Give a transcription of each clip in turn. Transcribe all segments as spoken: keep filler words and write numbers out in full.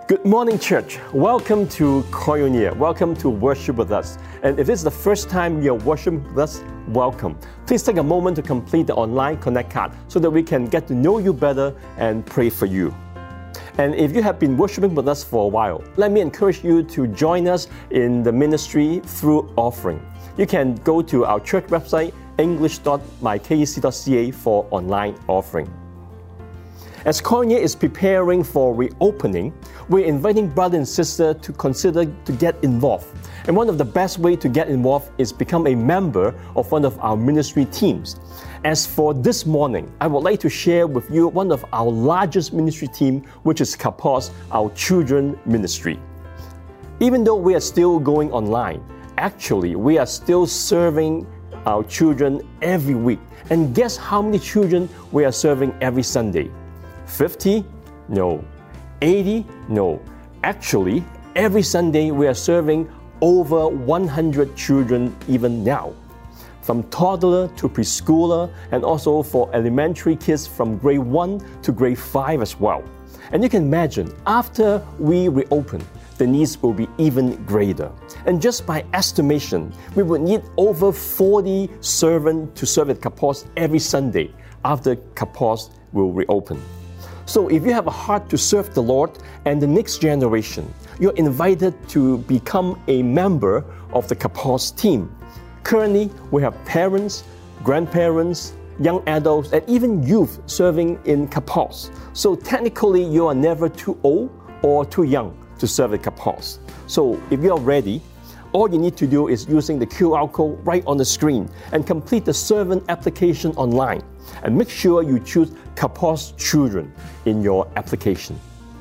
Good morning, church. Welcome to Koinonia. Welcome to worship with us. And if this is the first time you're worshiping with us, welcome. Please take a moment to complete the online Connect card so that we can get to know you better and pray for you. And if you have been worshiping with us for a while, let me encourage you to join us in the ministry through offering. You can go to our church website, english dot my k e c dot c a, for online offering. As Koinonia is preparing for reopening, we're inviting brother and sister to consider to get involved. And one of the best ways to get involved is become a member of one of our ministry teams. As for this morning, I would like to share with you one of our largest ministry team, which is Kapos, our children ministry. Even though we are still going online, actually we are still serving our children every week. And guess how many children we are serving every Sunday? fifty? No. eighty? No. Actually, every Sunday we are serving over one hundred children even now. From toddler to preschooler, and also for elementary kids from grade one to grade five as well. And you can imagine, after we reopen, the needs will be even greater. And just by estimation, we would need over forty servants to serve at Kapos every Sunday after Kapos will reopen. So if you have a heart to serve the Lord and the next generation, you're invited to become a member of the Kapos team. Currently, we have parents, grandparents, young adults, and even youth serving in Kapos. So technically, you are never too old or too young to serve at Kapos. So if you are ready, all you need to do is using the Q R code right on the screen and complete the servant application online. And make sure you choose Kapos Children in your application.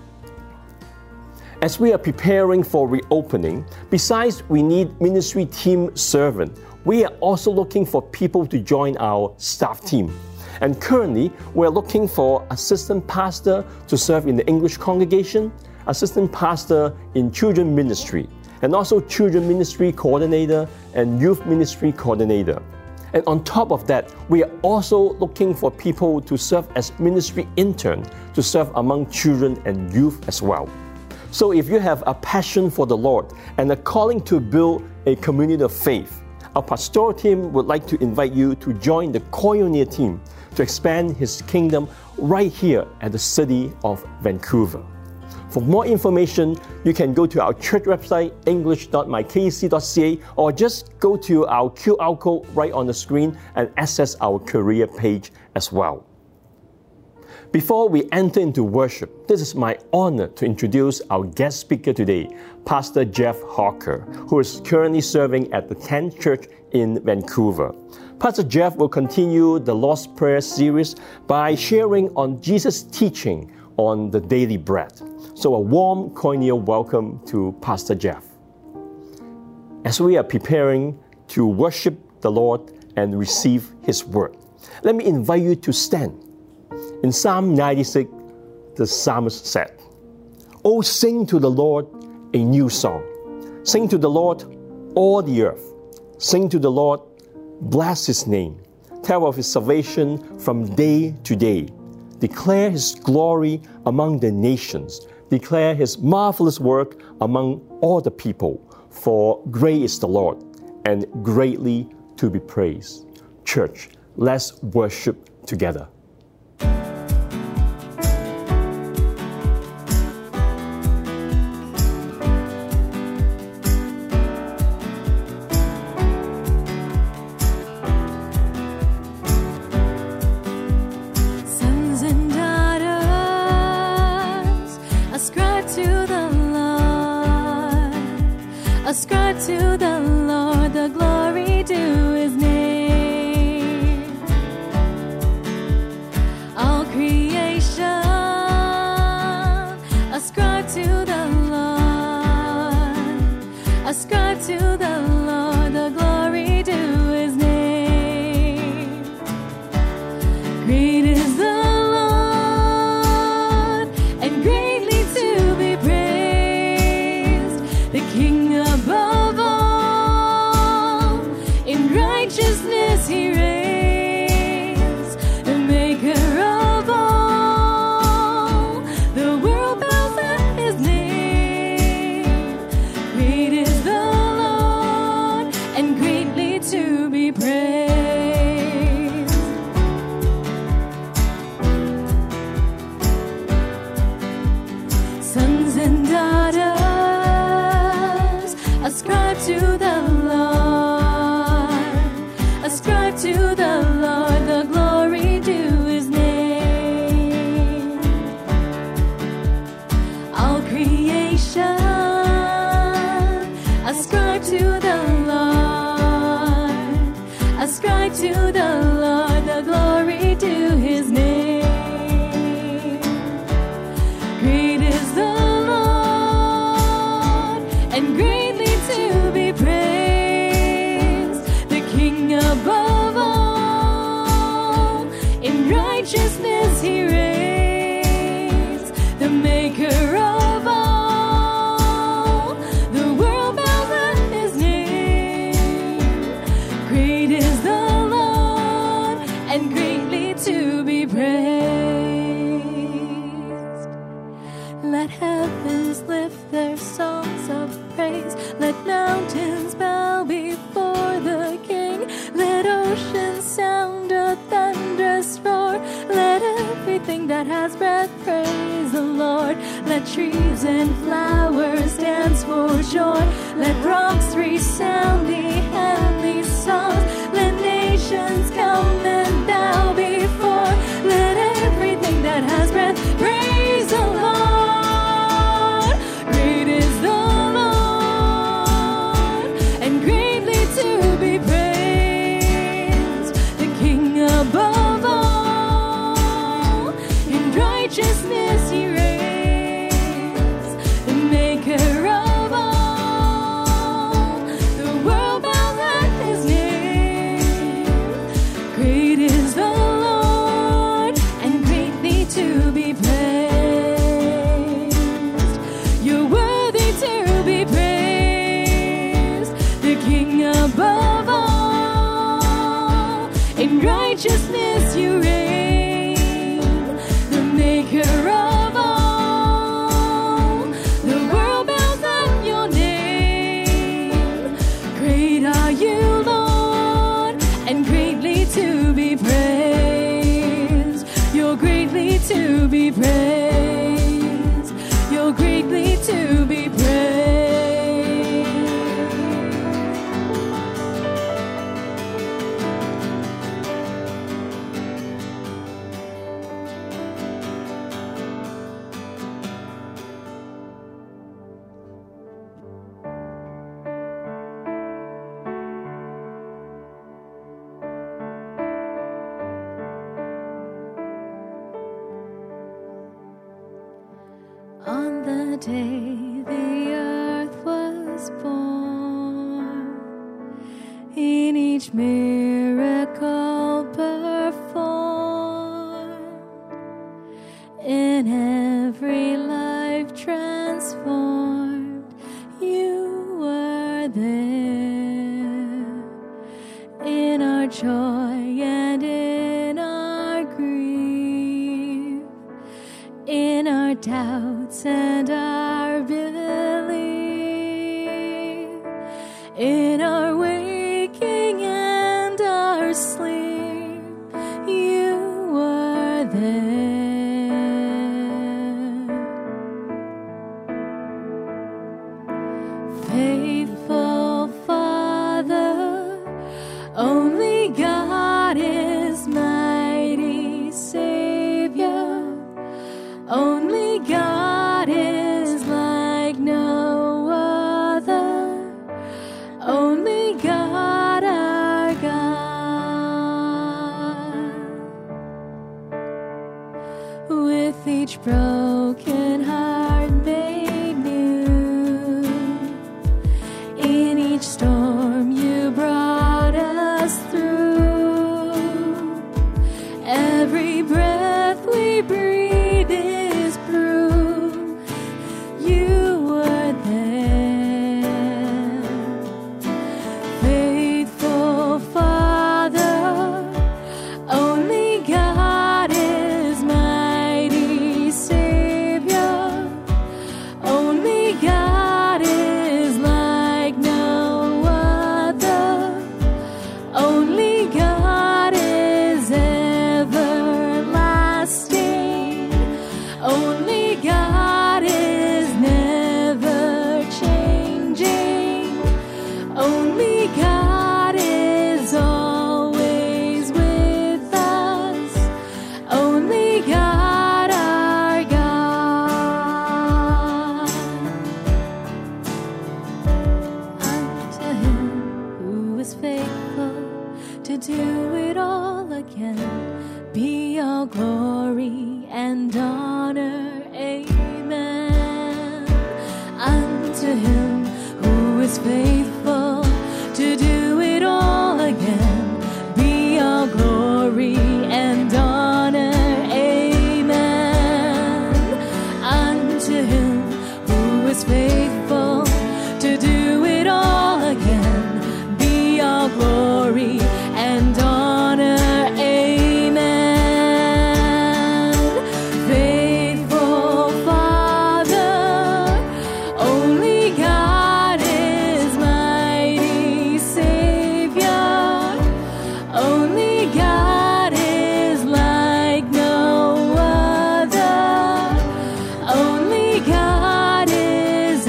As we are preparing for reopening, besides we need ministry team servant, we are also looking for people to join our staff team. And currently, we're looking for assistant pastor to serve in the English congregation, assistant pastor in children ministry, and also children ministry coordinator and youth ministry coordinator. And on top of that, we are also looking for people to serve as ministry intern to serve among children and youth as well. So if you have a passion for the Lord and a calling to build a community of faith, our pastoral team would like to invite you to join the Koinonia team to expand His kingdom right here at the city of Vancouver. For more information, you can go to our church website, english dot my k e c dot c a, or just go to our Q R code right on the screen and access our career page as well. Before we enter into worship, this is my honor to introduce our guest speaker today, Pastor Jeff Hawker, who is currently serving at the tenth Church in Vancouver. Pastor Jeff will continue the Lord's Prayer series by sharing on Jesus' teaching on the daily bread. So a warm Koinonia welcome to Pastor Jeff. As we are preparing to worship the Lord and receive His word, let me invite you to stand. In Psalm ninety-six, the psalmist said, "Oh, sing to the Lord a new song. Sing to the Lord, all the earth. Sing to the Lord, bless His name. Tell of His salvation from day to day. Declare His glory among the nations. Declare His marvelous work among all the people. For great is the Lord, and greatly to be praised." Church, let's worship together. Ascribe to the Lord the glory due His name. All creation, ascribe to the Lord. Ascribe to the Lord the glory due His name. Great is the Lord, and greatly to be praised. The King above all, in righteousness He reigns. The Maker of all, the world bows at His name. and daughters, ascribe to the Lord, ascribe to the Lord the glory due his name. All creation, ascribe to the Lord, ascribe to the Lord the glory due his name. Great is the Lord, and greatly to be praised, the King above all. In righteousness he reigns, the maker of all. The world bows at his name. Great is the Lord, and greatly to be praised. Let heavens lift their songs of praise. Let mountains bow before the King. Let oceans sound a thunderous roar. Let everything that has breath praise the Lord. Let trees and flowers dance for joy. Let rocks resound the heavenly songs. Let nations come and bow before. Let everything that has breath praise the Lord. Great is the Lord, and greatly to be praised, the King above all. In righteousness he reigns, the maker of all. The world bows at his name. Great is the Lord, and greatly to be praised. You're worthy to be praised, the King above all. In righteousness you reign, the maker of all. The world bows at your name. Great are you, Lord, and greatly to be praised. You're greatly to be praised. You're greatly to be praised. On the day the earth was born, in each miracle performed, in every life transformed, you were there. In our joy and in our grief, in our doubts and our belief, in our waking and our sleep, you were there. Faithful Father, only God is mighty Savior. Only God is like no other. Only God our God. With each broken heart made new, is faithful to do it all again. Be all glory and honor, amen. Unto him who is faithful to do it all again. Be all glory and honor, amen. Faithful Father, only God is mighty Savior. Only God is like no other. Only God is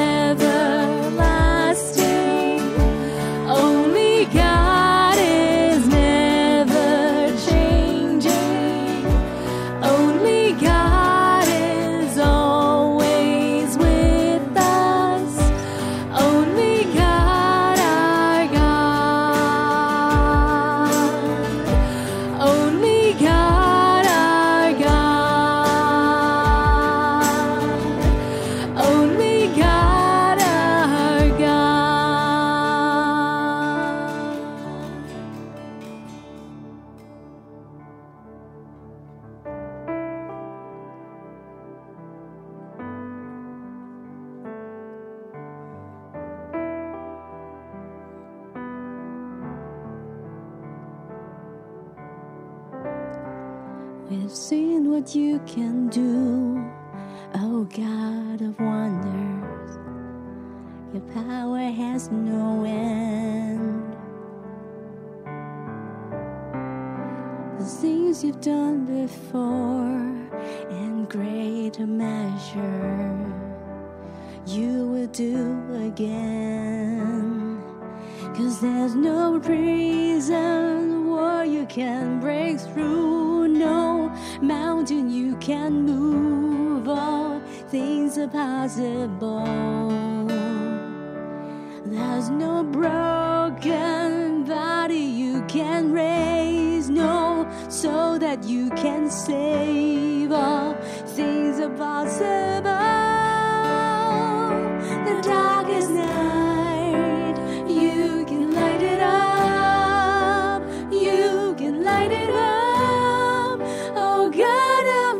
everlasting. Only God is never changing. Only God is always with us. Only God our God. Only God our God. Only God our God. We've seen what you can do, oh God of wonders. Your power has no end. The things you've done before, in greater measure, you will do again. 'Cause there's no reason why you can break through, no mountain you can move. All things are possible. There's no broken body you can raise, no soul that you can save. All things are possible. The darkest night, you can light it up. You can light it up. Oh God of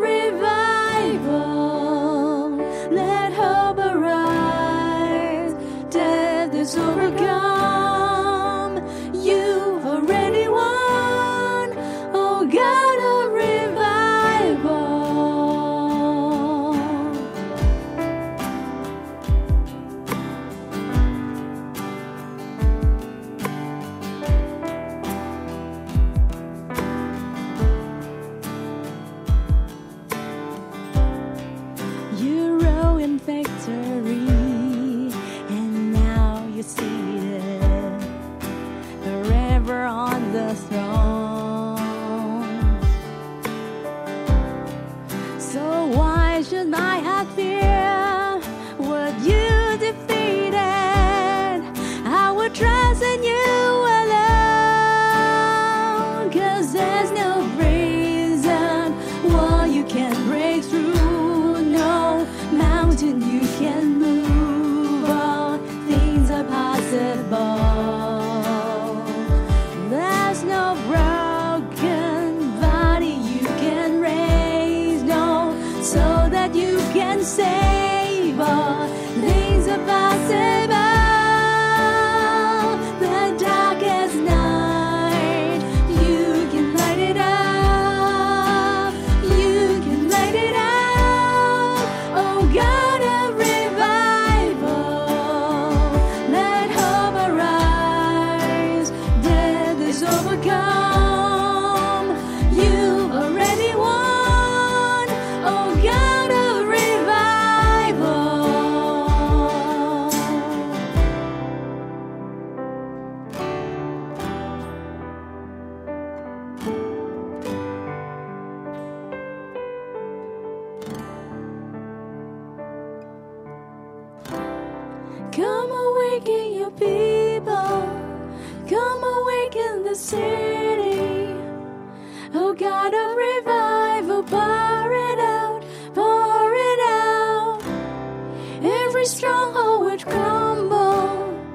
revival, let hope arise. Death is overcome. You've already won. Oh God of revival. You rose in victory, and now you're seated forever on the throne. So why should my heart fear what you defeated? I will trust in you alone. 'Cause there's no reason why you can't break through, no mountain you can move. All things are possible. There's no broken body you can raise, no soul that you can save. All things are possible. The darkest night, you can light it up. You can light it up. Oh God of revival, let hope arise. Death is overcome. You've already won. Oh God of revival. Come awaken your people. Come awaken the city. Oh God of revival, pour it out, pour it out. Every stronghold would crumble.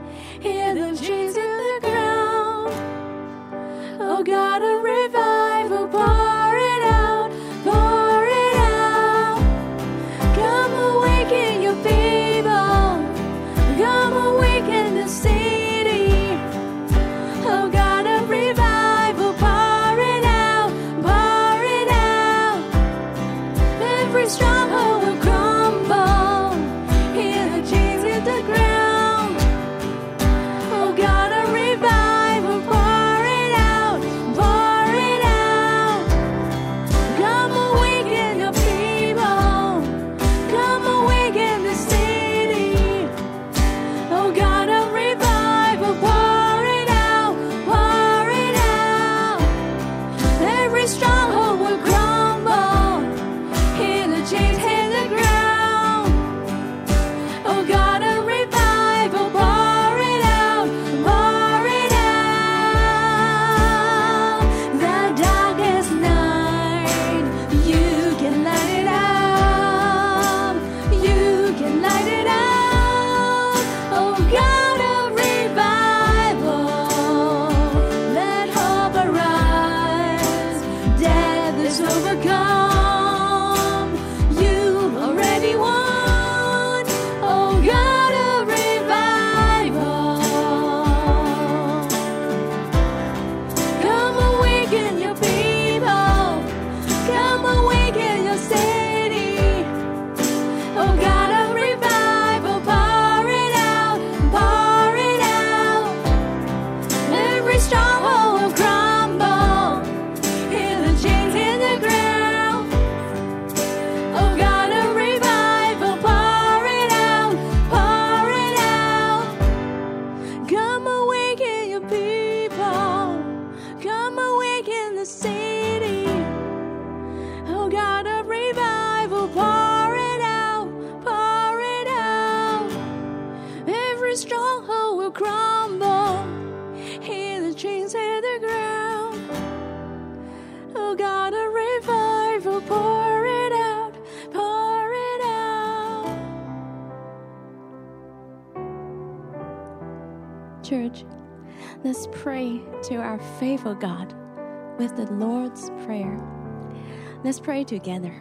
Church, let's pray to our faithful God with the Lord's Prayer. Let's pray together.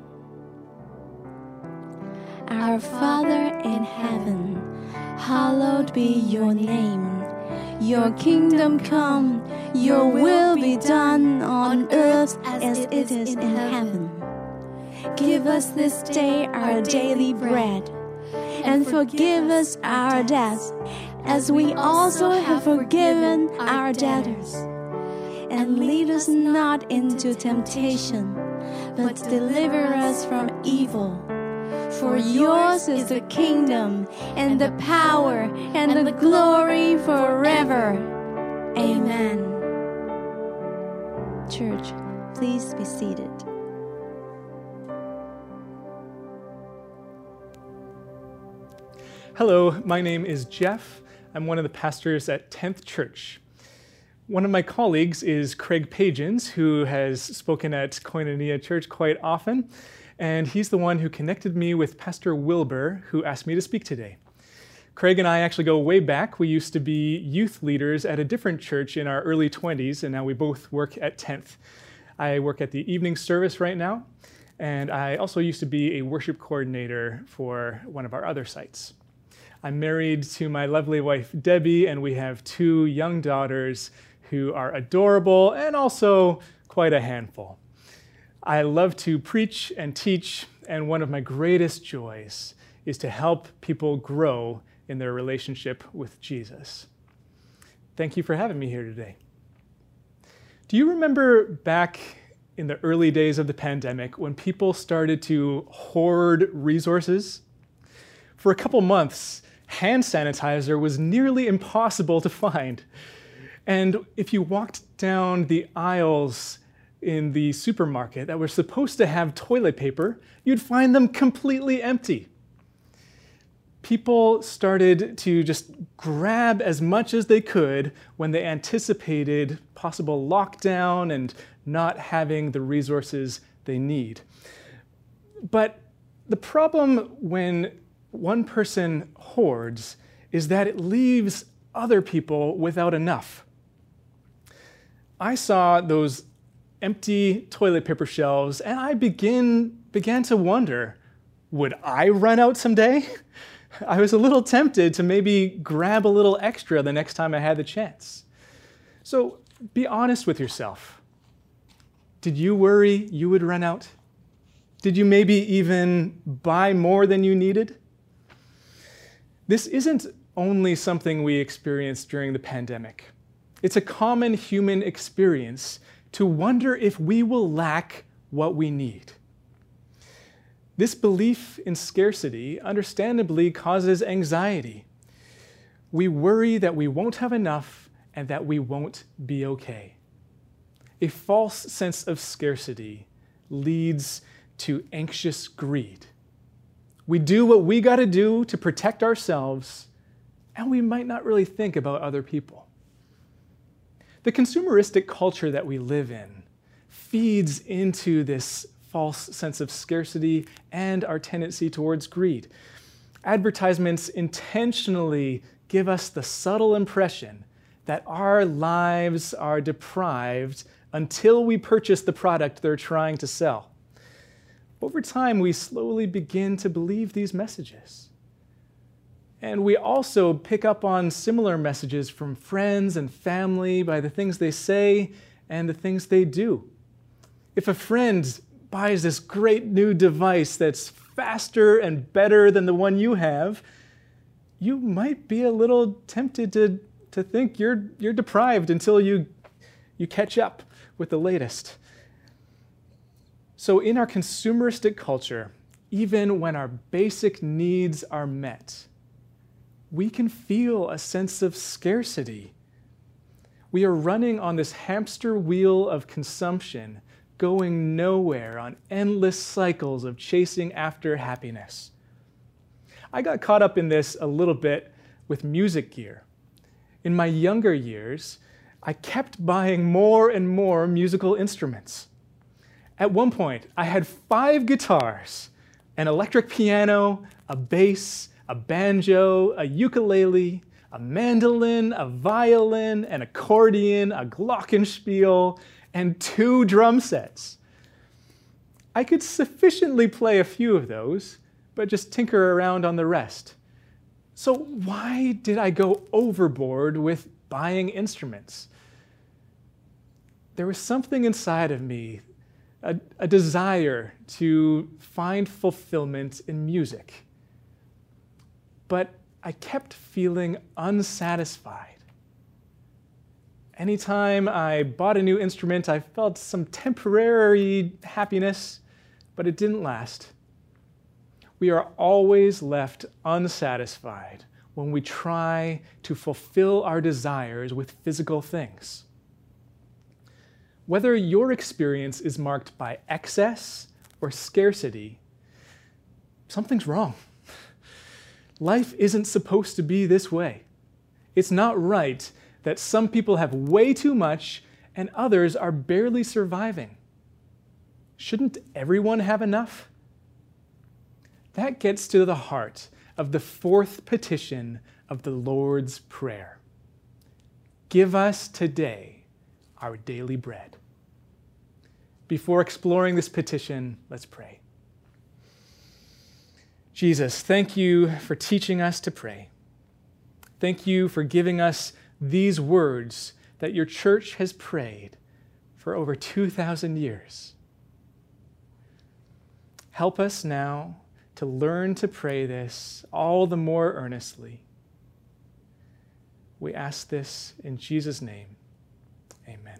Our Father in heaven, hallowed be your name. Your kingdom come, your will be done on earth as it is in heaven. Give us this day our daily bread, and forgive us our debts, as we also have forgiven our debtors. And lead us not into temptation, but deliver us from evil. For yours is the kingdom, and the power, and the glory forever. Amen. Church, please be seated. Hello, my name is Jeff. I'm one of the pastors at tenth Church. One of my colleagues is Craig Pagins, who has spoken at Koinonia Church quite often, and he's the one who connected me with Pastor Wilbur, who asked me to speak today. Craig and I actually go way back. We used to be youth leaders at a different church in our early twenties, and now we both work at tenth. I work at the evening service right now, and I also used to be a worship coordinator for one of our other sites. I'm married to my lovely wife, Debbie, and we have two young daughters who are adorable and also quite a handful. I love to preach and teach, and one of my greatest joys is to help people grow in their relationship with Jesus. Thank you for having me here today. Do you remember back in the early days of the pandemic when people started to hoard resources? For a couple months, hand sanitizer was nearly impossible to find. And if you walked down the aisles in the supermarket that were supposed to have toilet paper, you'd find them completely empty. People started to just grab as much as they could when they anticipated possible lockdown and not having the resources they need. But the problem when one person hoards is that it leaves other people without enough. I saw those empty toilet paper shelves and I begin, began to wonder, would I run out someday? I was a little tempted to maybe grab a little extra the next time I had the chance. So be honest with yourself. Did you worry you would run out? Did you maybe even buy more than you needed? This isn't only something we experienced during the pandemic. It's a common human experience to wonder if we will lack what we need. This belief in scarcity understandably causes anxiety. We worry that we won't have enough and that we won't be okay. A false sense of scarcity leads to anxious greed. We do what we got to do to protect ourselves, and we might not really think about other people. The consumeristic culture that we live in feeds into this false sense of scarcity and our tendency towards greed. Advertisements intentionally give us the subtle impression that our lives are deprived until we purchase the product they're trying to sell. Over time, we slowly begin to believe these messages. And we also pick up on similar messages from friends and family by the things they say and the things they do. If a friend buys this great new device that's faster and better than the one you have, you might be a little tempted to, to think you're, you're deprived until you, you catch up with the latest. So in our consumeristic culture, even when our basic needs are met, we can feel a sense of scarcity. We are running on this hamster wheel of consumption, going nowhere on endless cycles of chasing after happiness. I got caught up in this a little bit with music gear. In my younger years, I kept buying more and more musical instruments. At one point, I had five guitars, an electric piano, a bass, a banjo, a ukulele, a mandolin, a violin, an accordion, a glockenspiel, and two drum sets. I could sufficiently play a few of those, but just tinker around on the rest. So why did I go overboard with buying instruments? There was something inside of me, a, a desire to find fulfillment in music. But I kept feeling unsatisfied. Anytime I bought a new instrument, I felt some temporary happiness, but it didn't last. We are always left unsatisfied when we try to fulfill our desires with physical things. Whether your experience is marked by excess or scarcity, something's wrong. Life isn't supposed to be this way. It's not right that some people have way too much and others are barely surviving. Shouldn't everyone have enough? That gets to the heart of the fourth petition of the Lord's Prayer. Give us today our daily bread. Before exploring this petition, let's pray. Jesus, thank you for teaching us to pray. Thank you for giving us these words that your church has prayed for over two thousand years. Help us now to learn to pray this all the more earnestly. We ask this in Jesus' name. Amen.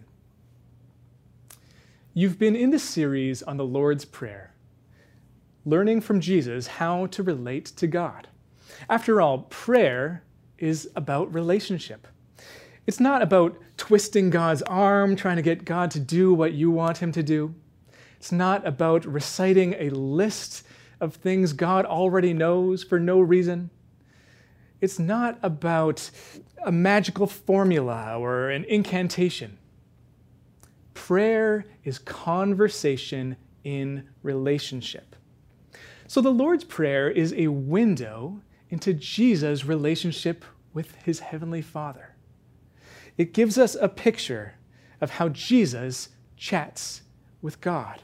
You've been in the series on the Lord's Prayer, learning from Jesus how to relate to God. After all, prayer is about relationship. It's not about twisting God's arm, trying to get God to do what you want him to do. It's not about reciting a list of things God already knows for no reason. It's not about a magical formula or an incantation. Prayer is conversation in relationship. So the Lord's Prayer is a window into Jesus' relationship with his heavenly Father. It gives us a picture of how Jesus chats with God.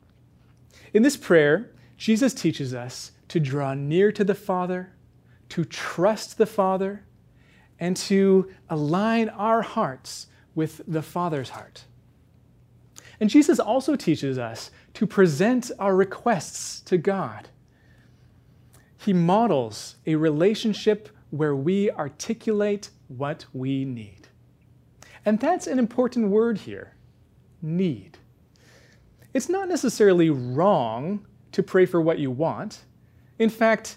In this prayer, Jesus teaches us to draw near to the Father, to trust the Father, and to align our hearts with the Father's heart. And Jesus also teaches us to present our requests to God. He models a relationship where we articulate what we need. And that's an important word here, need. It's not necessarily wrong to pray for what you want. In fact,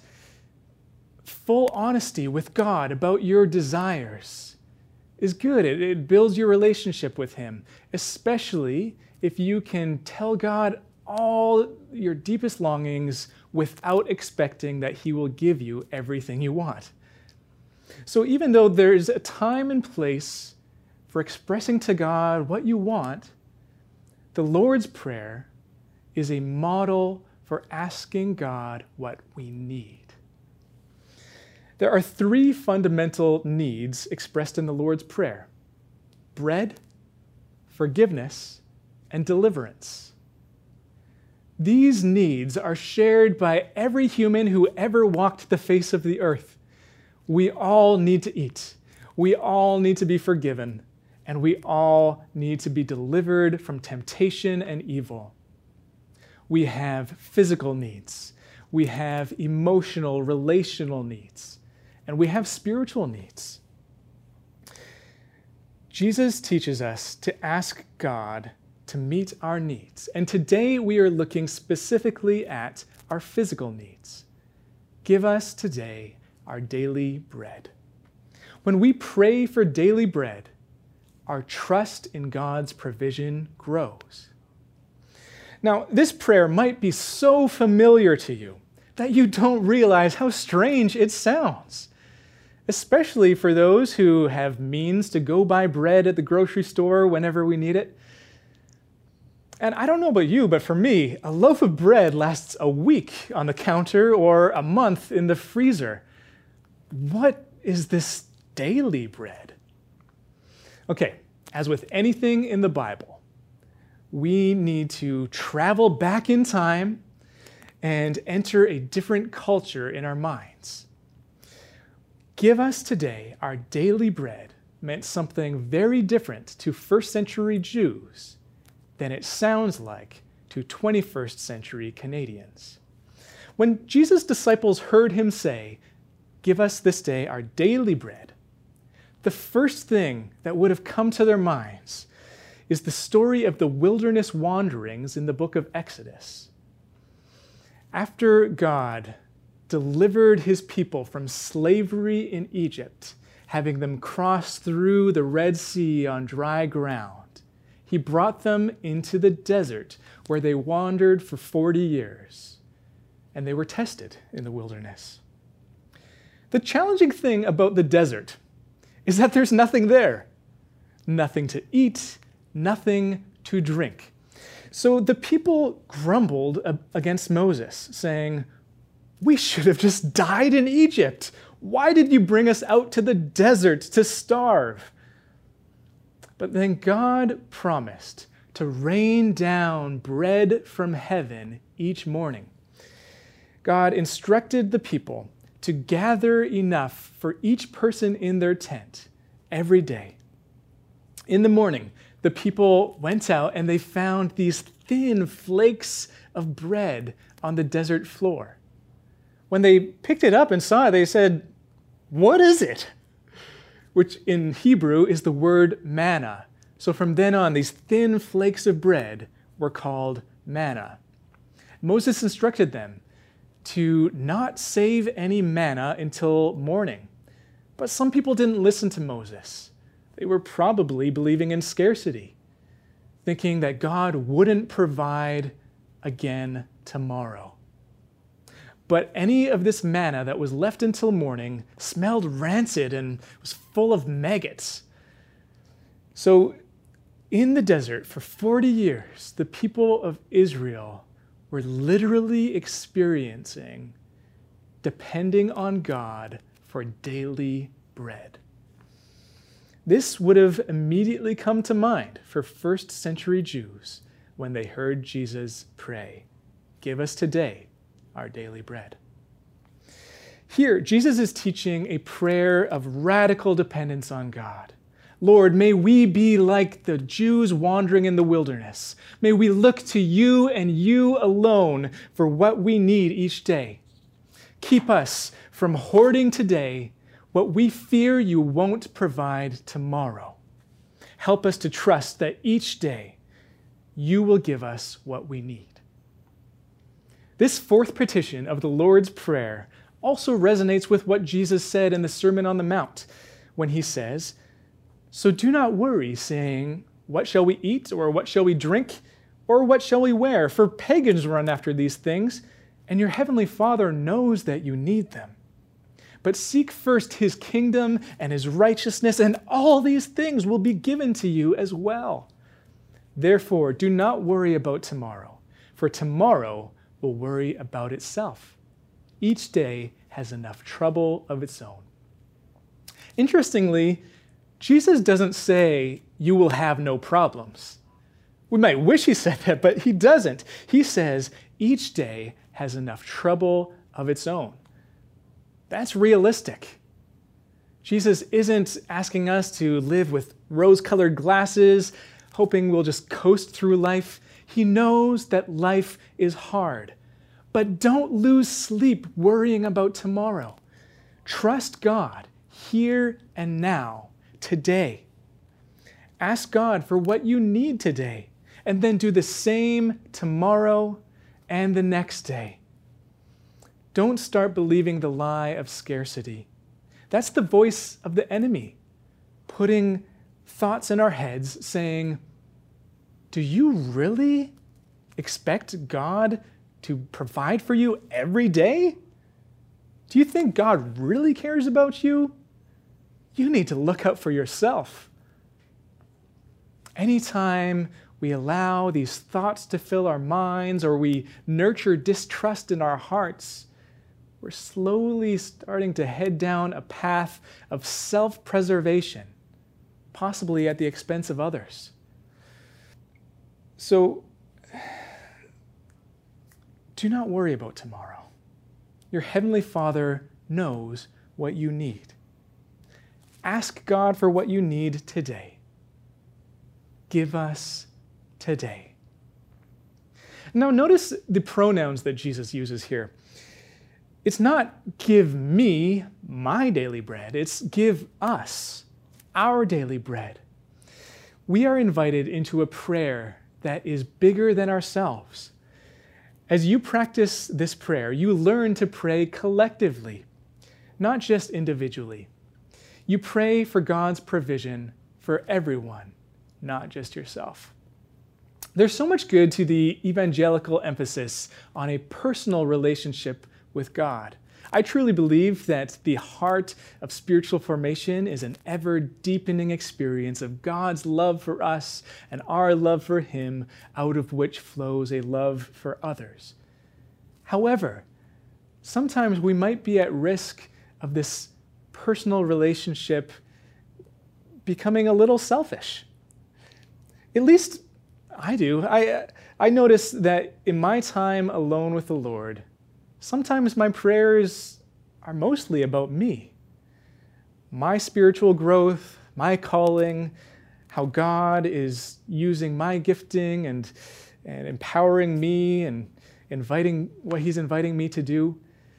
full honesty with God about your desires is good. It, it builds your relationship with him, especially if you can tell God all your deepest longings without expecting that he will give you everything you want. So even though there's a time and place for expressing to God what you want, the Lord's Prayer is a model for asking God what we need. There are three fundamental needs expressed in the Lord's Prayer: bread, forgiveness, and deliverance. These needs are shared by every human who ever walked the face of the earth. We all need to eat. We all need to be forgiven. And we all need to be delivered from temptation and evil. We have physical needs. We have emotional, relational needs. And we have spiritual needs. Jesus teaches us to ask God to meet our needs. And today we are looking specifically at our physical needs. Give us today our daily bread. When we pray for daily bread, our trust in God's provision grows. Now, this prayer might be so familiar to you that you don't realize how strange it sounds, especially for those who have means to go buy bread at the grocery store whenever we need it. And I don't know about you, but for me, a loaf of bread lasts a week on the counter or a month in the freezer. What is this daily bread. Okay, as with anything in the Bible, we need to travel back in time and enter a different culture in our minds. Give us today our daily bread meant something very different to first century Jews than it sounds like to twenty-first century Canadians. When Jesus' disciples heard him say, "Give us this day our daily bread," the first thing that would have come to their minds is the story of the wilderness wanderings in the book of Exodus. After God delivered his people from slavery in Egypt, having them cross through the Red Sea on dry ground, he brought them into the desert where they wandered for forty years, and they were tested in the wilderness. The challenging thing about the desert is that there's nothing there. Nothing to eat, nothing to drink. So the people grumbled against Moses, saying, "We should have just died in Egypt. Why did you bring us out to the desert to starve?" But then God promised to rain down bread from heaven each morning. God instructed the people to gather enough for each person in their tent every day. In the morning, the people went out and they found these thin flakes of bread on the desert floor. When they picked it up and saw it, they said, "What is it?" Which in Hebrew is the word manna. So from then on, these thin flakes of bread were called manna. Moses instructed them to not save any manna until morning. But some people didn't listen to Moses. They were probably believing in scarcity, thinking that God wouldn't provide again tomorrow. But any of this manna that was left until morning smelled rancid and was full of maggots. So in the desert for forty years, the people of Israel were literally experiencing depending on God for daily bread. This would have immediately come to mind for first century Jews when they heard Jesus pray, "Give us today our daily bread." Here, Jesus is teaching a prayer of radical dependence on God. Lord, may we be like the Jews wandering in the wilderness. May we look to you and you alone for what we need each day. Keep us from hoarding today what we fear you won't provide tomorrow. Help us to trust that each day you will give us what we need. This fourth petition of the Lord's Prayer also resonates with what Jesus said in the Sermon on the Mount when he says, "So do not worry, saying, 'What shall we eat?' or 'What shall we drink?' or 'What shall we wear?' For pagans run after these things, and your heavenly Father knows that you need them. But seek first his kingdom and his righteousness, and all these things will be given to you as well. Therefore, do not worry about tomorrow, for tomorrow will worry about itself. Each day has enough trouble of its own." Interestingly, Jesus doesn't say, "You will have no problems." We might wish he said that, but he doesn't. He says, each day has enough trouble of its own. That's realistic. Jesus isn't asking us to live with rose-colored glasses, hoping we'll just coast through life. He knows that life is hard. But don't lose sleep worrying about tomorrow. Trust God here and now, today. Ask God for what you need today, and then do the same tomorrow and the next day. Don't start believing the lie of scarcity. That's the voice of the enemy, putting thoughts in our heads saying, "Do you really expect God to provide for you every day? Do you think God really cares about you? You need to look out for yourself." Anytime we allow these thoughts to fill our minds or we nurture distrust in our hearts, we're slowly starting to head down a path of self-preservation, possibly at the expense of others. So, do not worry about tomorrow. Your Heavenly Father knows what you need. Ask God for what you need today. Give us today. Now notice the pronouns that Jesus uses here. It's not give me my daily bread, it's give us our daily bread. We are invited into a prayer that is bigger than ourselves. As you practice this prayer, you learn to pray collectively, not just individually. You pray for God's provision for everyone, not just yourself. There's so much good to the evangelical emphasis on a personal relationship with God. I truly believe that the heart of spiritual formation is an ever-deepening experience of God's love for us and our love for Him, out of which flows a love for others. However, sometimes we might be at risk of this personal relationship becoming a little selfish. At least I do. I, I notice that in my time alone with the Lord, sometimes my prayers are mostly about me. My spiritual growth, my calling, how God is using my gifting and, and empowering me and inviting what He's inviting me to do.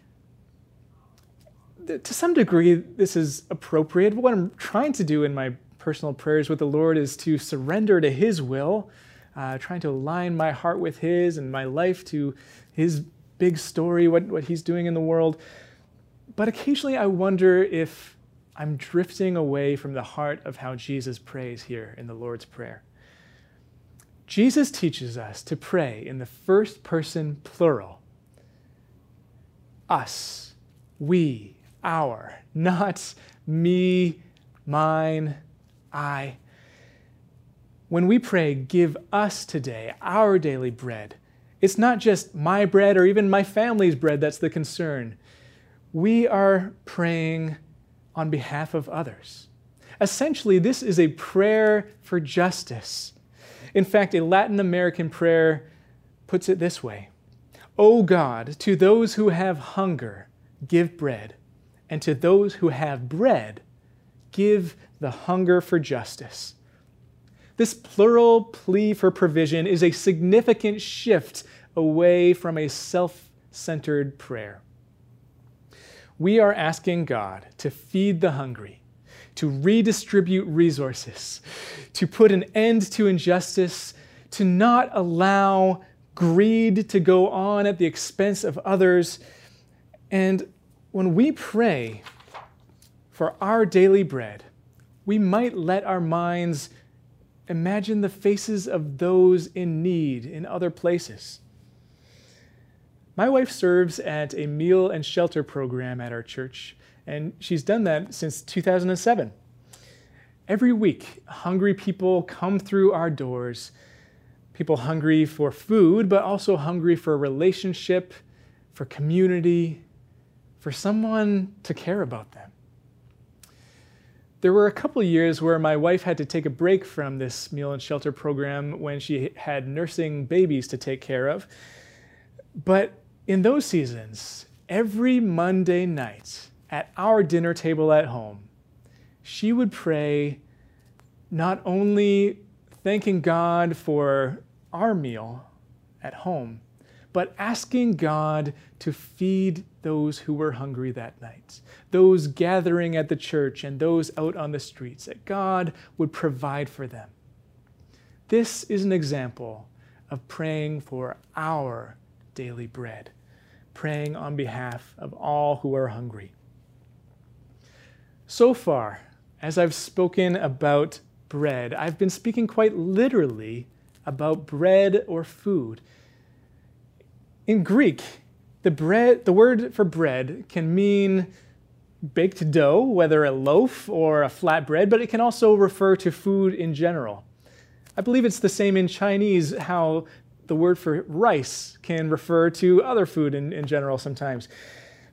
To some degree, this is appropriate. What I'm trying to do in my personal prayers with the Lord is to surrender to His will, uh, trying to align my heart with His and my life to His big story, what, what He's doing in the world. But occasionally I wonder if I'm drifting away from the heart of how Jesus prays here in the Lord's Prayer. Jesus teaches us to pray in the first person plural. Us, we, our, not me, mine, I. When we pray, give us today our daily bread, it's not just my bread or even my family's bread that's the concern. We are praying on behalf of others. Essentially, this is a prayer for justice. In fact, a Latin American prayer puts it this way: O God, to those who have hunger, give bread, and to those who have bread, give the hunger for justice. This plural plea for provision is a significant shift away from a self-centered prayer. We are asking God to feed the hungry, to redistribute resources, to put an end to injustice, to not allow greed to go on at the expense of others. And when we pray for our daily bread, we might let our minds imagine the faces of those in need in other places. My wife serves at a meal and shelter program at our church, and she's done that since two thousand seven. Every week, hungry people come through our doors, people hungry for food, but also hungry for a relationship, for community, for someone to care about them. There were a couple of years where my wife had to take a break from this meal and shelter program when she had nursing babies to take care of. But in those seasons, every Monday night at our dinner table at home, she would pray not only thanking God for our meal at home, but asking God to feed those who were hungry that night, those gathering at the church and those out on the streets, that God would provide for them. This is an example of praying for our daily bread, praying on behalf of all who are hungry. So far, as I've spoken about bread, I've been speaking quite literally about bread or food. In Greek, the bread, the word for bread can mean baked dough, whether a loaf or a flat bread, but it can also refer to food in general. I believe it's the same in Chinese, how the word for rice can refer to other food in, in general sometimes.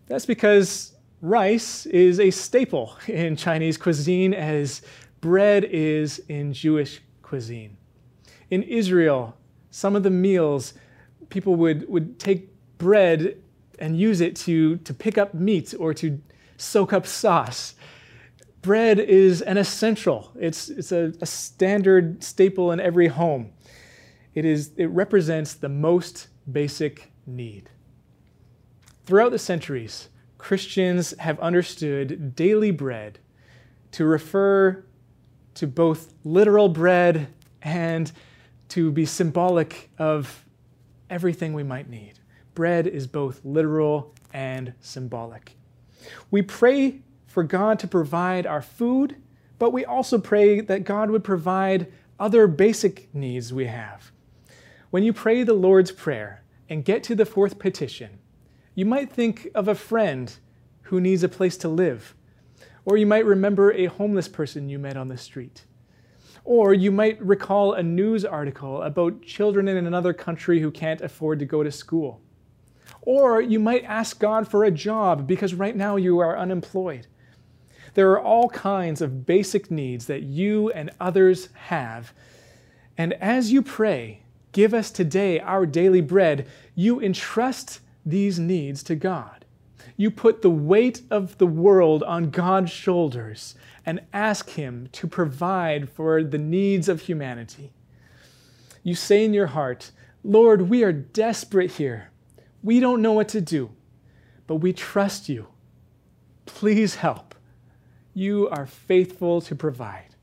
That's because rice is a staple in Chinese cuisine as bread is in Jewish cuisine. In Israel, some of the meals, people would, would take bread and use it to, to pick up meat or to soak up sauce. Bread is an essential. It's, it's a, a standard staple in every home. It is, it represents the most basic need. Throughout the centuries, Christians have understood daily bread to refer to both literal bread and to be symbolic of everything we might need. Bread is both literal and symbolic. We pray for God to provide our food, but we also pray that God would provide other basic needs we have. When you pray the Lord's Prayer and get to the fourth petition, you might think of a friend who needs a place to live, or you might remember a homeless person you met on the street. Or you might recall a news article about children in another country who can't afford to go to school. Or you might ask God for a job because right now you are unemployed. There are all kinds of basic needs that you and others have. And as you pray, "Give us today our daily bread," you entrust these needs to God. You put the weight of the world on God's shoulders and ask Him to provide for the needs of humanity. You say in your heart, "Lord, we are desperate here. We don't know what to do, but we trust you. Please help. You are faithful to provide."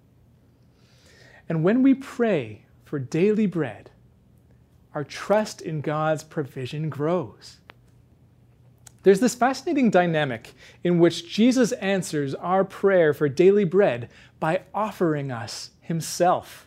And when we pray for daily bread, our trust in God's provision grows. There's this fascinating dynamic in which Jesus answers our prayer for daily bread by offering us Himself.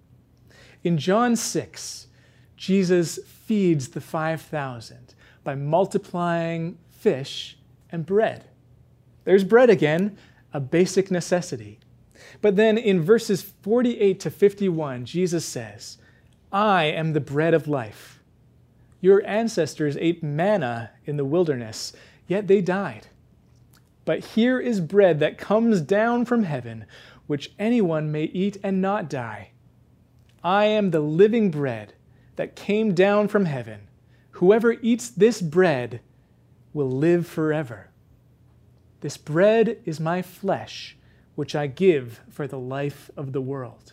In John six, Jesus feeds the five thousand by multiplying fish and bread. There's bread again, a basic necessity. But then in verses forty-eight to fifty-one, Jesus says, "I am the bread of life. Your ancestors ate manna in the wilderness, yet they died. But here is bread that comes down from heaven, which anyone may eat and not die. I am the living bread that came down from heaven. Whoever eats this bread will live forever. This bread is my flesh, which I give for the life of the world."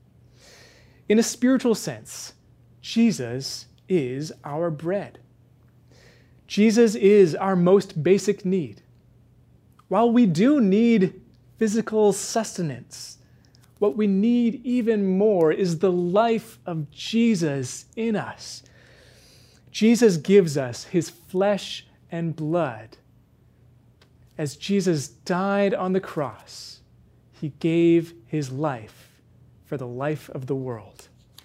In a spiritual sense, Jesus is our bread. Jesus is our most basic need. While we do need physical sustenance, what we need even more is the life of Jesus in us. Jesus gives us His flesh and blood. As Jesus died on the cross, He gave His life for the life of the world.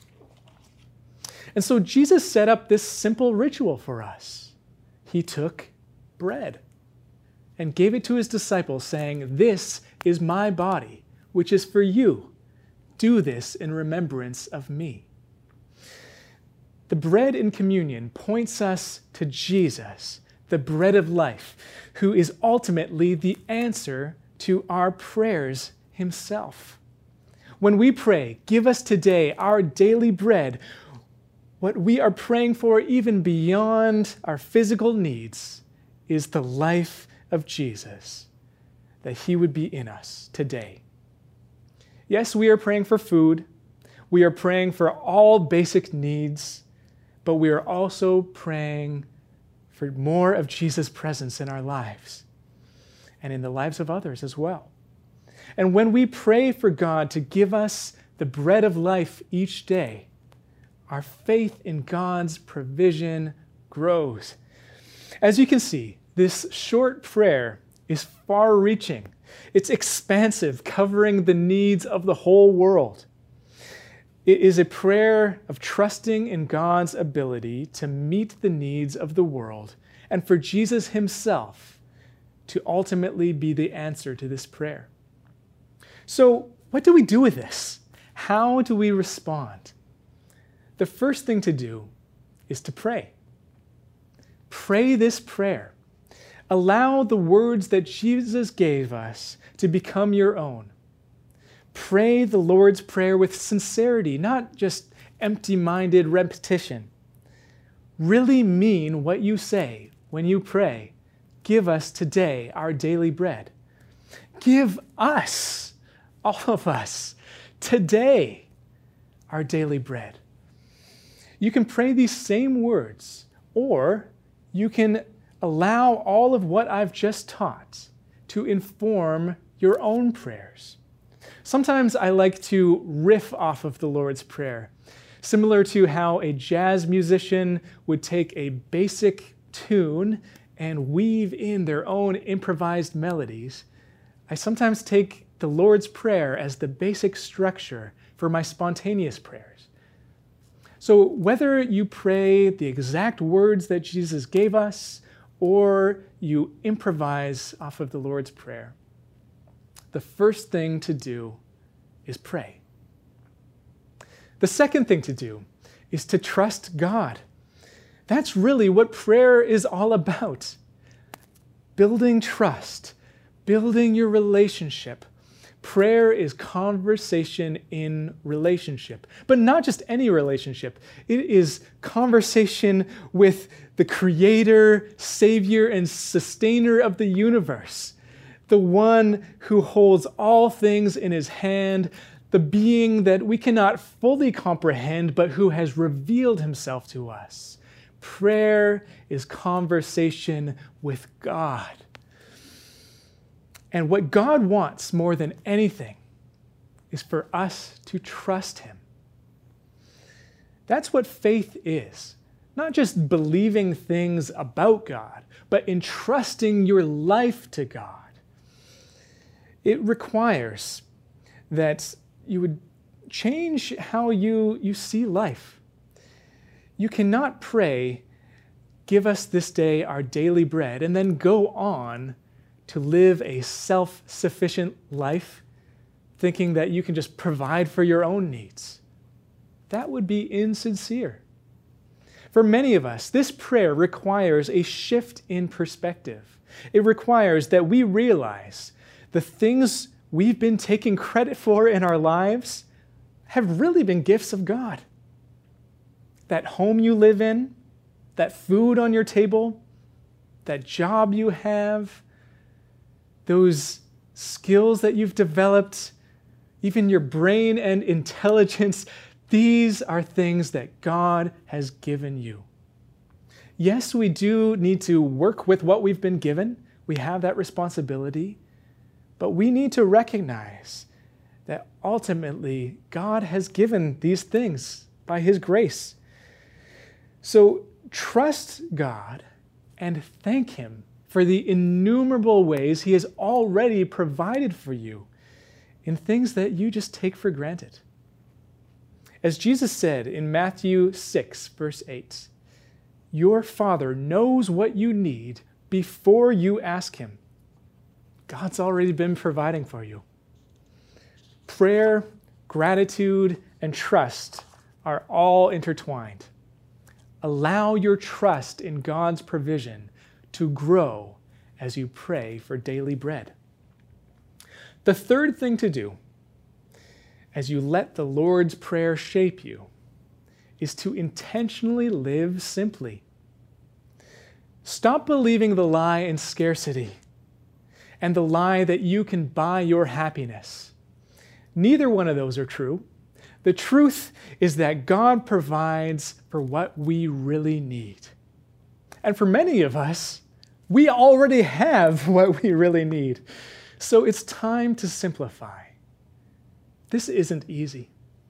And so Jesus set up this simple ritual for us. He took bread and gave it to His disciples, saying, "This is my body, which is for you. Do this in remembrance of me." The bread in communion points us to Jesus, the bread of life, who is ultimately the answer to our prayers Himself. When we pray, "Give us today our daily bread," what we are praying for, even beyond our physical needs, is the life of Jesus, that He would be in us today. Yes, we are praying for food. We are praying for all basic needs, but we are also praying for more of Jesus' presence in our lives and in the lives of others as well. And when we pray for God to give us the bread of life each day, our faith in God's provision grows. As you can see, this short prayer is far-reaching. It's expansive, covering the needs of the whole world. It is a prayer of trusting in God's ability to meet the needs of the world and for Jesus Himself to ultimately be the answer to this prayer. So, what do we do with this? How do we respond? The first thing to do is to pray. Pray this prayer. Allow the words that Jesus gave us to become your own. Pray the Lord's Prayer with sincerity, not just empty-minded repetition. Really mean what you say when you pray. Give us today our daily bread. Give us, all of us, today our daily bread. You can pray these same words, or you can allow all of what I've just taught to inform your own prayers. Sometimes I like to riff off of the Lord's Prayer, similar to how a jazz musician would take a basic tune and weave in their own improvised melodies. I sometimes take the Lord's Prayer as the basic structure for my spontaneous prayers. So whether you pray the exact words that Jesus gave us, or you improvise off of the Lord's Prayer, the first thing to do is pray. The second thing to do is to trust God. That's really what prayer is all about. Building trust, building your relationship. Prayer is conversation in relationship, but not just any relationship. It is conversation with the Creator, Savior, and Sustainer of the universe, the one who holds all things in his hand, the being that we cannot fully comprehend, but who has revealed himself to us. Prayer is conversation with God. And what God wants more than anything is for us to trust him. That's what faith is. Not just believing things about God, but entrusting your life to God. It requires that you would change how you, you see life. You cannot pray, give us this day our daily bread, and then go on to live a self-sufficient life, thinking that you can just provide for your own needs. That would be insincere. For many of us, this prayer requires a shift in perspective. It requires that we realize the things we've been taking credit for in our lives have really been gifts of God. That home you live in, that food on your table, that job you have, those skills that you've developed, even your brain and intelligence, these are things that God has given you. Yes, we do need to work with what we've been given. We have that responsibility. But we need to recognize that ultimately God has given these things by his grace. So trust God and thank him for the innumerable ways he has already provided for you in things that you just take for granted. As Jesus said in Matthew six, verse eight, your Father knows what you need before you ask him. God's already been providing for you. Prayer, gratitude, and trust are all intertwined. Allow your trust in God's provision to grow as you pray for daily bread. The third thing to do, as you let the Lord's Prayer shape you, is to intentionally live simply. Stop believing the lie in scarcity and the lie that you can buy your happiness. Neither one of those are true. The truth is that God provides for what we really need. And for many of us, we already have what we really need. So it's time to simplify. This isn't easy.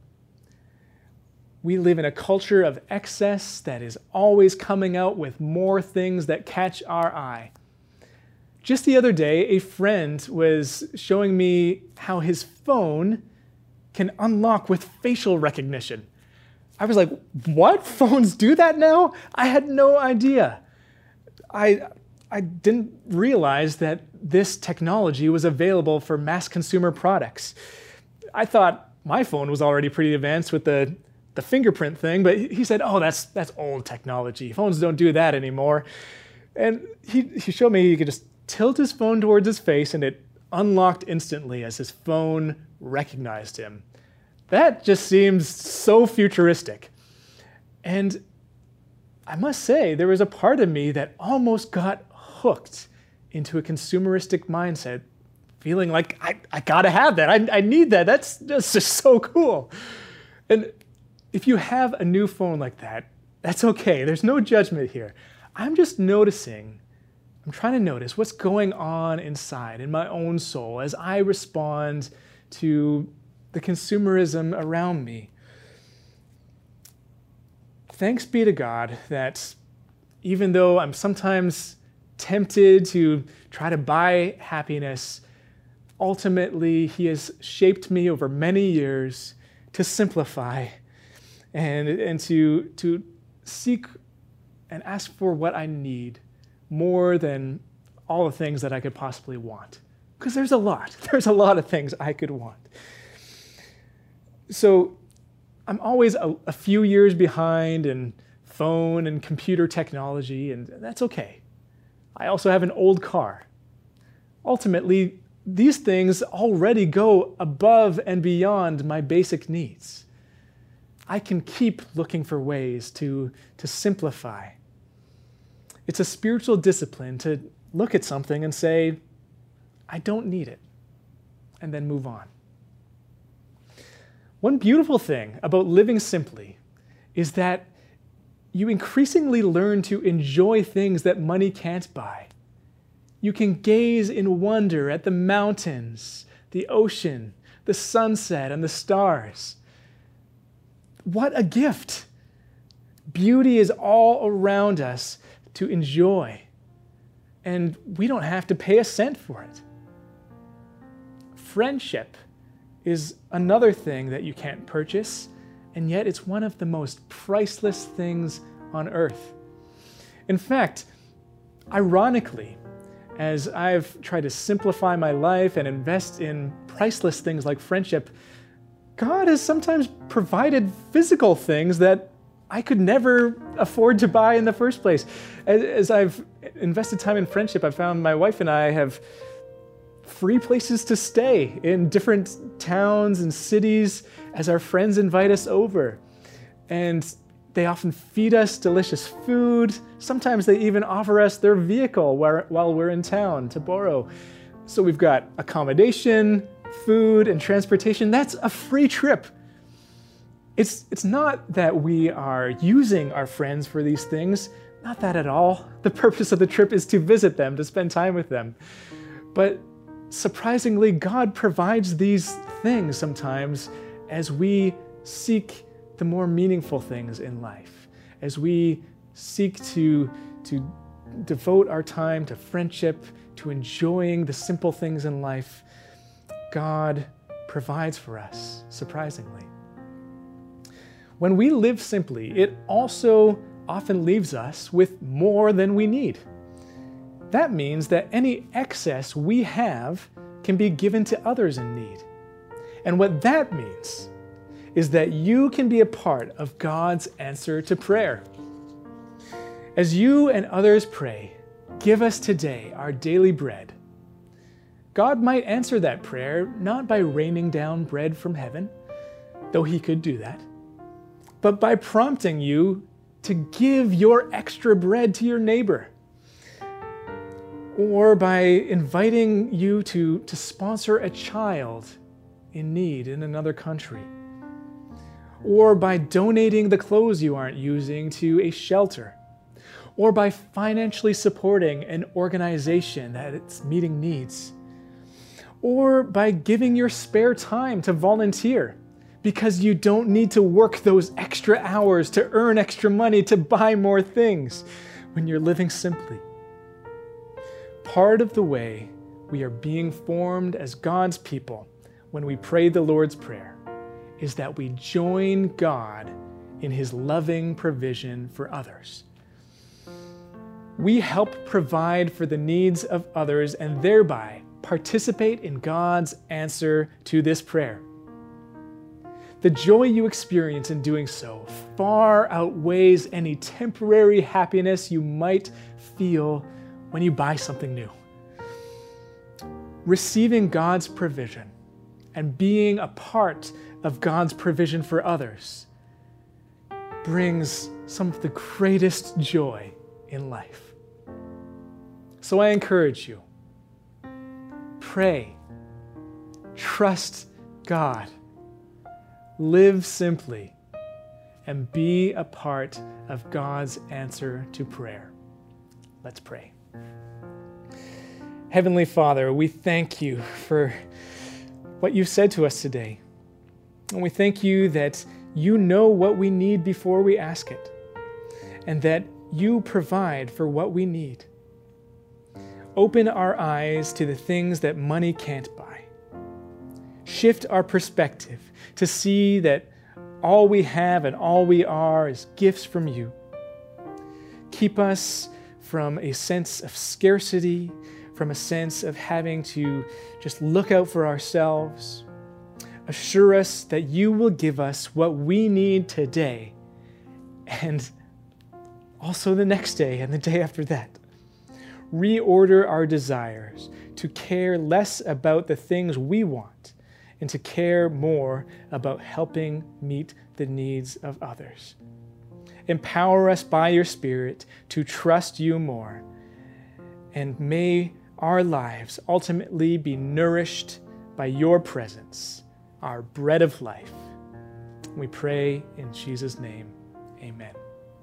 We live in a culture of excess that is always coming out with more things that catch our eye. Just the other day, a friend was showing me how his phone can unlock with facial recognition. I was like, what? Phones do that now? I had no idea. I, I didn't realize that this technology was available for mass consumer products. I thought my phone was already pretty advanced with the, the fingerprint thing, but he said, oh, that's, that's old technology. Phones don't do that anymore. And he, he showed me he could just tilt his phone towards his face and it unlocked instantly as his phone recognized him. That just seems so futuristic. And I must say, there was a part of me that almost got hooked into a consumeristic mindset, feeling like, I, I gotta have that, I, I need that, that's, that's just so cool. And if you have a new phone like that, that's okay, there's no judgment here. I'm just noticing, I'm trying to notice what's going on inside in my own soul as I respond to the consumerism around me. Thanks be to God that even though I'm sometimes tempted to try to buy happiness, ultimately He has shaped me over many years to simplify and, and to, to seek and ask for what I need more than all the things that I could possibly want. Because there's a lot. There's a lot of things I could want. So I'm always a, a few years behind in phone and computer technology, and that's okay. I also have an old car. Ultimately, these things already go above and beyond my basic needs. I can keep looking for ways to, to simplify. It's a spiritual discipline to look at something and say, I don't need it, and then move on. One beautiful thing about living simply is that you increasingly learn to enjoy things that money can't buy. You can gaze in wonder at the mountains, the ocean, the sunset, and the stars. What a gift! Beauty is all around us to enjoy, and we don't have to pay a cent for it. Friendship is another thing that you can't purchase, and yet it's one of the most priceless things on earth. In fact, ironically, as I've tried to simplify my life and invest in priceless things like friendship, God has sometimes provided physical things that I could never afford to buy in the first place. As, as I've invested time in friendship, I found my wife and I have free places to stay in different towns and cities as our friends invite us over. And they often feed us delicious food. Sometimes they even offer us their vehicle while we're in town to borrow. So we've got accommodation, food, and transportation. That's a free trip. It's, it's not that we are using our friends for these things. Not that at all. The purpose of the trip is to visit them, to spend time with them. But surprisingly, God provides these things sometimes as we seek the more meaningful things in life, as we seek to, to devote our time to friendship, to enjoying the simple things in life. God provides for us, surprisingly. When we live simply, it also often leaves us with more than we need. That means that any excess we have can be given to others in need. And what that means is that you can be a part of God's answer to prayer. As you and others pray, "Give us today our daily bread," God might answer that prayer not by raining down bread from heaven, though He could do that, but by prompting you to give your extra bread to your neighbor, or by inviting you to, to sponsor a child in need in another country, or by donating the clothes you aren't using to a shelter, or by financially supporting an organization that it's meeting needs, or by giving your spare time to volunteer because you don't need to work those extra hours to earn extra money to buy more things when you're living simply. Part of the way we are being formed as God's people when we pray the Lord's Prayer is that we join God in His loving provision for others. We help provide for the needs of others and thereby participate in God's answer to this prayer. the joy you experience in doing so far outweighs any temporary happiness you might feel when you buy something new. Receiving God's provision and being a part of God's provision for others brings some of the greatest joy in life. So I encourage you, pray, trust God, live simply, and be a part of God's answer to prayer. Let's pray. Heavenly Father, we thank you for what you've said to us today. And we thank you that you know what we need before we ask it, and that you provide for what we need. Open our eyes to the things that money can't buy. Shift our perspective to see that all we have and all we are is gifts from you. Keep us from a sense of scarcity, from a sense of having to just look out for ourselves. Assure us that you will give us what we need today and also the next day and the day after that. Reorder our desires to care less about the things we want and to care more about helping meet the needs of others. Empower us by your Spirit to trust you more, and may our lives ultimately be nourished by your presence, our bread of life. We pray in Jesus' name, amen.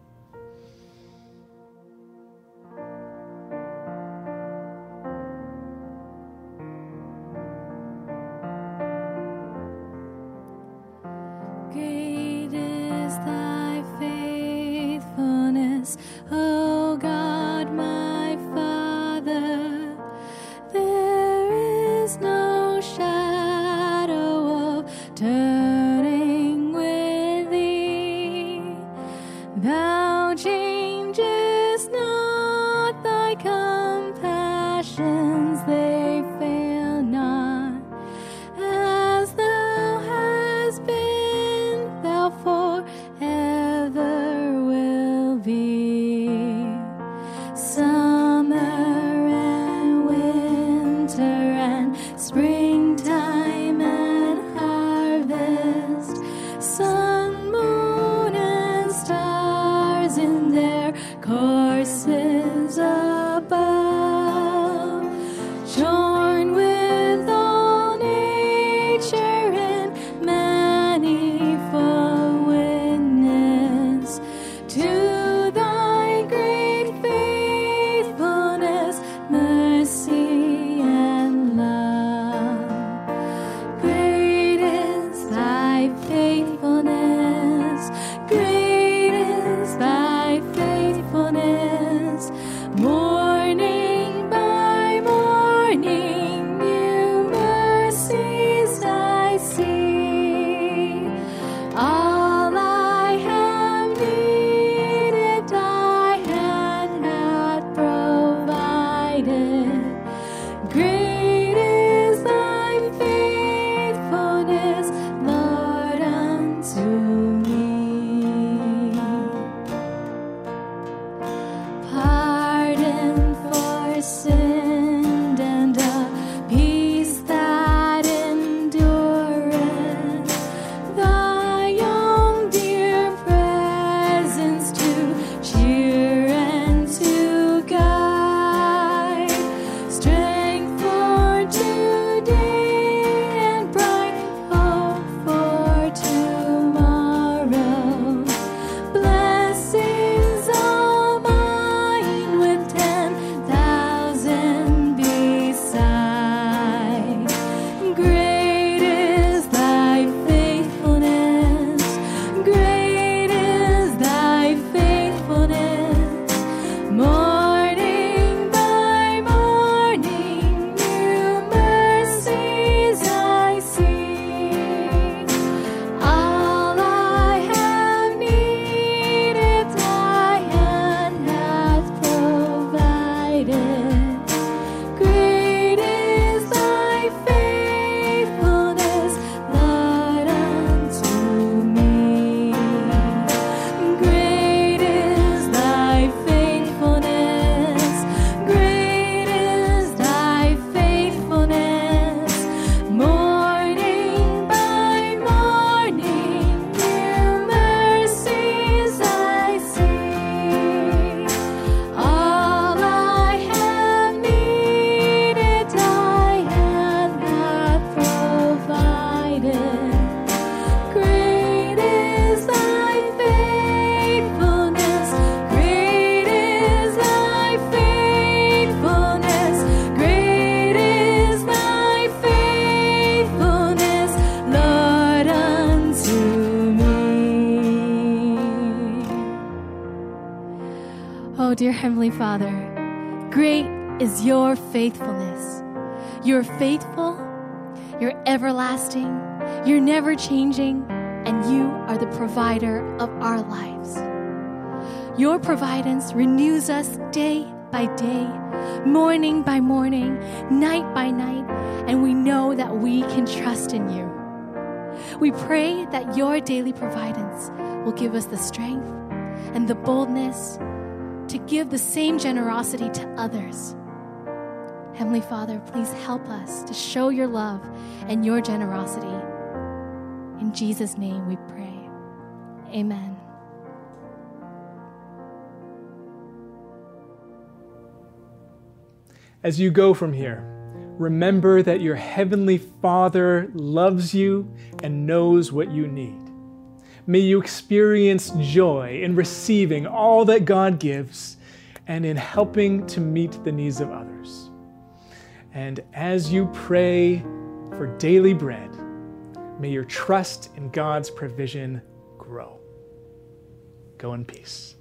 Great is thy faithfulness, O God, my Father. There is no shadow of turning with thee. Thou changest not, thy compassions, they fail not. As thou hast been, thou forever will be. Summer and winter and springtime and harvest, sun, moon, and stars in their courses above, join with all nature in manifold witness to thy great faithfulness, mercy, and love. Oh, dear Heavenly Father, great is your faithfulness. You're faithful, you're everlasting, you're never changing, and you are the provider of our lives. Your providence renews us day by day, morning by morning, night by night, and we know that we can trust in you. We pray that your daily providence will give us the strength and the boldness to give the same generosity to others. Heavenly Father, please help us to show your love and your generosity. In Jesus' name we pray. Amen. As you go from here, remember that your Heavenly Father loves you and knows what you need. May you experience joy in receiving all that God gives and in helping to meet the needs of others. And as you pray for daily bread, may your trust in God's provision grow. Go in peace.